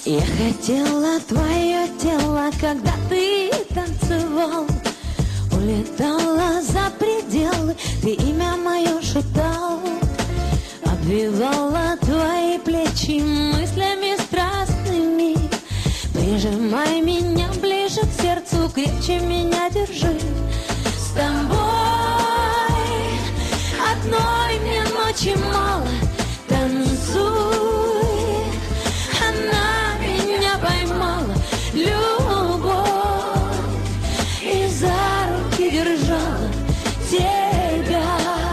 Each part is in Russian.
Я хотела твое тело, когда ты танцевал. Улетала за пределы, ты имя мое шептал. Обвивала твои плечи мыслями страстными. Прижимай меня ближе к сердцу, крепче меня держи. С тобой одной мне ночи мало. Танцуй, она меня поймала. Любовь, и за руки держала тебя.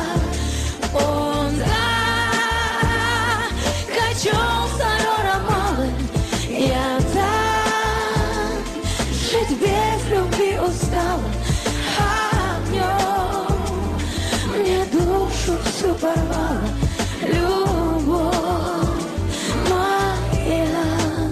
Он качался роромалым. Я так жить без любви устала. А в нем мне душу всю порвала. Любовь моя.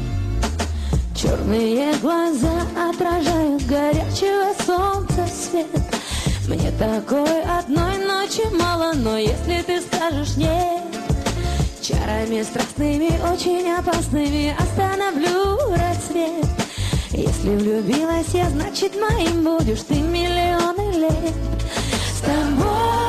Черные глаза отражают горячего солнца свет. Мне такой одной ночи мало, но если ты скажешь нет, чарами страстными, очень опасными остановлю рассвет. Если влюбилась я, значит моим будешь ты миллионы лет. С тобой